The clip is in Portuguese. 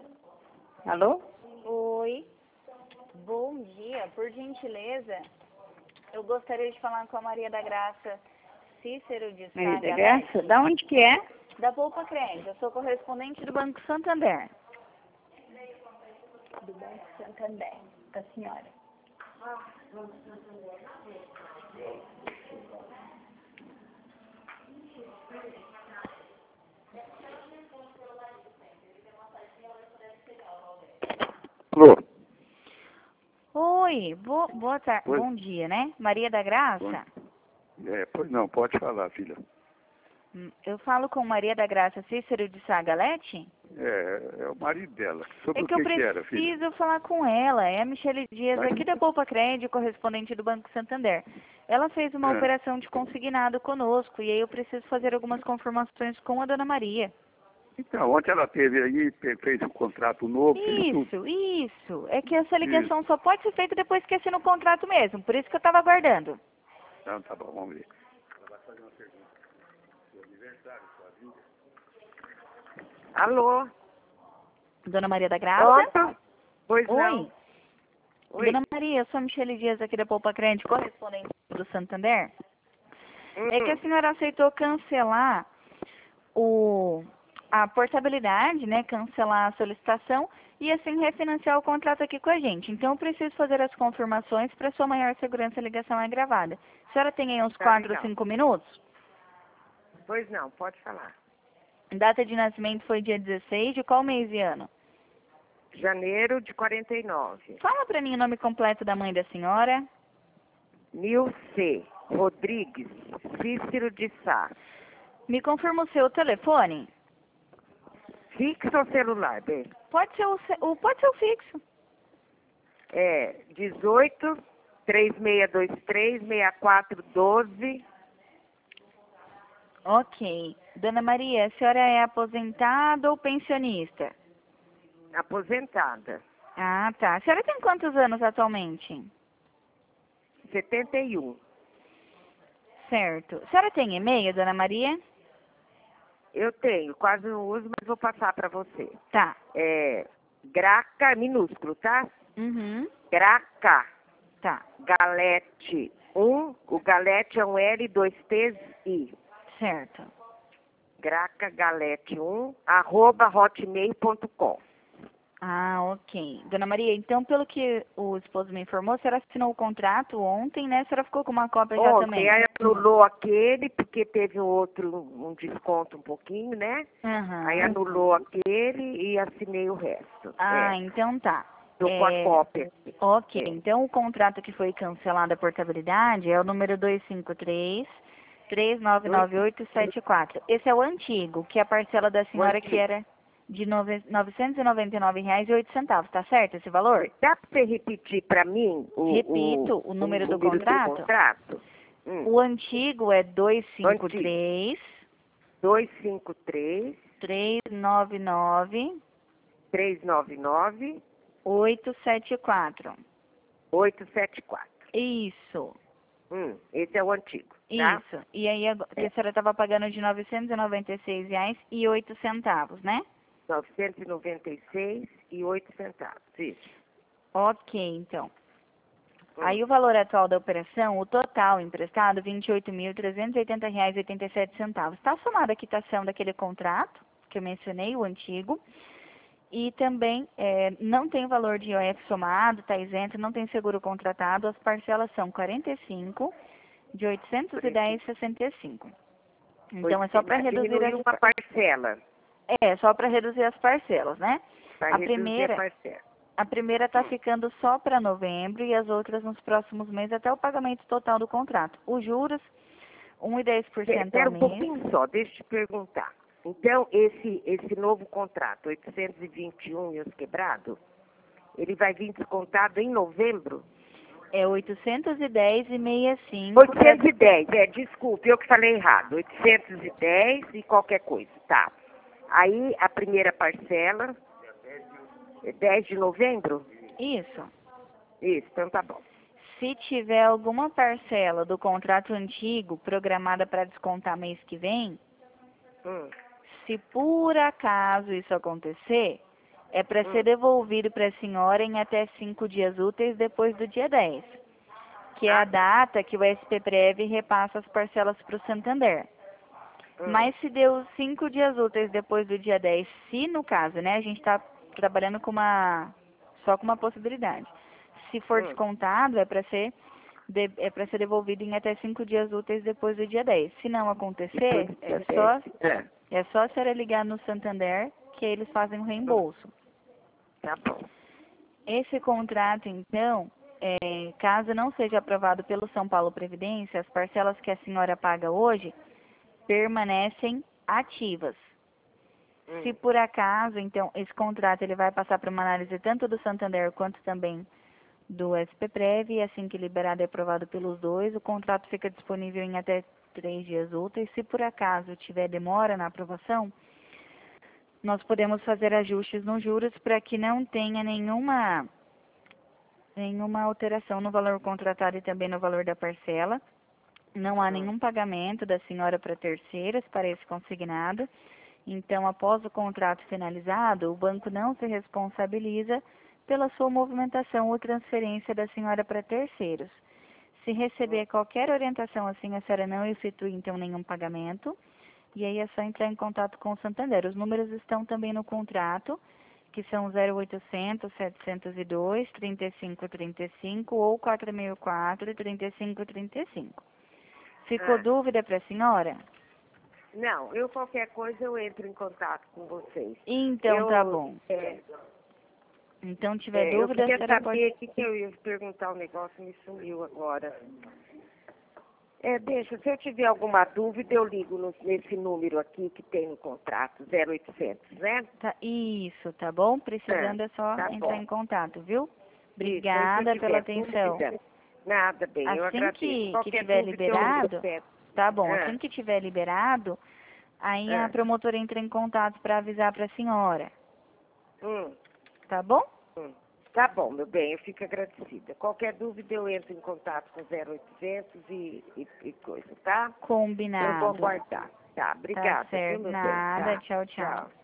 Alô? Oi, bom dia. Por gentileza, eu gostaria de falar com a Maria da Graça Cícero de Maria da Sagalete, Graça? Da onde que é? da Poupa Crédito. Eu sou correspondente do Banco Santander. Do Banco Santander, da senhora. Alô? Oi, boa tarde, Oi. bom dia, né? Maria da Graça? Pois não, pode falar, filha. Eu falo com Maria da Graça Cícero de Sagalete? É o marido dela. Sobre É o que eu que era, filha? preciso falar com ela. É a Michele Dias, Mas- aqui da Poupa Crédito, correspondente do Banco Santander. Ela fez uma É. operação de consignado conosco e aí eu preciso fazer algumas confirmações com a dona Maria. Então, ontem ela teve aí, fez um contrato novo, fez tudo. Isso. É que essa ligação só pode ser feita depois que assina o contrato mesmo. Por isso que eu estava aguardando. Então, tá bom, vamos ver. Alô? Dona Maria da Graça? Opa? Pois Oi. não. Oi. Dona Maria, eu sou a Michele Dias aqui da Poupa Crédito, correspondente do Santander. É que a senhora aceitou cancelar a portabilidade, né? Cancelar a solicitação e assim refinanciar o contrato aqui com a gente. Então eu preciso fazer as confirmações para sua maior segurança a ligação é gravada. A senhora tem aí uns Tá 4 ou legal. 5 minutos? Pois não, pode falar. Data de nascimento foi dia 16, de qual mês e ano? Janeiro de 49. Fala para mim o nome completo da mãe da senhora. Nilce Rodrigues Cícero de Sá. Me confirma o seu telefone? Fixo ou celular, bem? Pode ser pode ser o fixo. É 18 3623 6412. Ok. Dona Maria, a senhora é aposentada ou pensionista? Aposentada. Ah, tá. A senhora tem quantos anos atualmente? 71. Certo. A senhora tem e-mail, Dona Maria? Eu tenho, quase não uso, mas vou passar para você. Tá. É Graca, minúsculo, tá? Uhum. Graca, Tá. Galete 1. O Galete é um L, 2 T's, I. Certo. Graca Galete 1, @hotmail.com. Ah, ok. Dona Maria, então, pelo que o esposo me informou, a senhora assinou o contrato ontem, né? A senhora ficou com uma cópia já também? Ontem, aí anulou aquele, porque teve um outro, um desconto um pouquinho, né? Aham. Aí anulou aquele e assinei o resto. Ah, então tá. Tô com a cópia aqui. Ok, É. então o contrato que foi cancelado a portabilidade é o número 253-399874. Esse é o antigo, que é a parcela da senhora que antigo. era de R$ 999,08, tá certo esse valor? Dá para você repetir para mim Repito, o número do contrato? contrato? O antigo é 253 253 399 399 874. 874. Isso. Esse é o antigo, tá? Isso. E aí a senhora estava pagando de R$ 996,08, né? 996,08. Isso. Ok, então. Aí o valor atual da operação, o total emprestado, R$ 28.380,87. Está somada a quitação daquele contrato que eu mencionei, o antigo. E também não tem valor de IOF somado, está isento, não tem seguro contratado. As parcelas são 45 de 810,65. Então é só para reduzir diminuiu uma parcela. só para reduzir as parcelas, né? Para reduzir a parcela. A primeira está ficando só para novembro e as outras nos próximos meses até o pagamento total do contrato. Os juros, 1,10% Espera ao um mês. pouquinho só, deixa eu te perguntar. Então, esse novo contrato, 821 e os quebrados, ele vai vir descontado em novembro? É 810,65. 810, desculpe, eu que falei errado. 810 e qualquer coisa, tá. Aí, a primeira parcela, é 10 de novembro? Isso. Isso, então tá bom. Se tiver alguma parcela do contrato antigo programada para descontar mês que vem, se por acaso isso acontecer, é para ser devolvido para a senhora em até 5 dias úteis depois do dia 10, que é a data que o SPPrev repassa as parcelas para o Santander. Mas se deu 5 dias úteis depois do dia 10, se no caso, né, a gente está trabalhando só com uma possibilidade. Se for descontado, é para ser devolvido em até 5 dias úteis depois do dia 10. Se não acontecer, é só a senhora ligar no Santander que eles fazem o reembolso. Tá bom. Esse contrato, então, caso não seja aprovado pelo São Paulo Previdência, as parcelas que a senhora paga hoje permanecem ativas. Se por acaso, então, esse contrato ele vai passar para uma análise tanto do Santander quanto também do SPPrev, e assim que liberado e aprovado pelos dois, o contrato fica disponível em até 3 dias úteis. Se por acaso tiver demora na aprovação, nós podemos fazer ajustes nos juros para que não tenha nenhuma alteração no valor contratado e também no valor da parcela. Não há nenhum pagamento da senhora para terceiras para esse consignado. Então, após o contrato finalizado, o banco não se responsabiliza pela sua movimentação ou transferência da senhora para terceiros. Se receber qualquer orientação assim, a senhora não efetue, então, nenhum pagamento. E aí é só entrar em contato com o Santander. Os números estão também no contrato, que são 0800 702 3535 ou 464 3535. Ficou dúvida para a senhora? Não, qualquer coisa eu entro em contato com vocês. Então tá bom. Então tiver dúvida, eu queria será saber que eu ia perguntar um negócio, me sumiu agora. Deixa, se eu tiver alguma dúvida, eu ligo nesse número aqui que tem no contrato, 0800, né? Isso, tá bom? Precisando é só entrar em contato, viu? Obrigada pela atenção. Nada, bem, eu assim agradeço. que tiver liberado, tá bom, assim que tiver liberado, aí a promotora entra em contato para avisar para a senhora. Tá bom? Tá bom, meu bem, eu fico agradecida. Qualquer dúvida eu entro em contato com 0800 e coisa, tá? Combinado. Eu vou aguardar. Tá, obrigada. Tá certo, viu, meu bem? nada, Tá. tchau, tchau.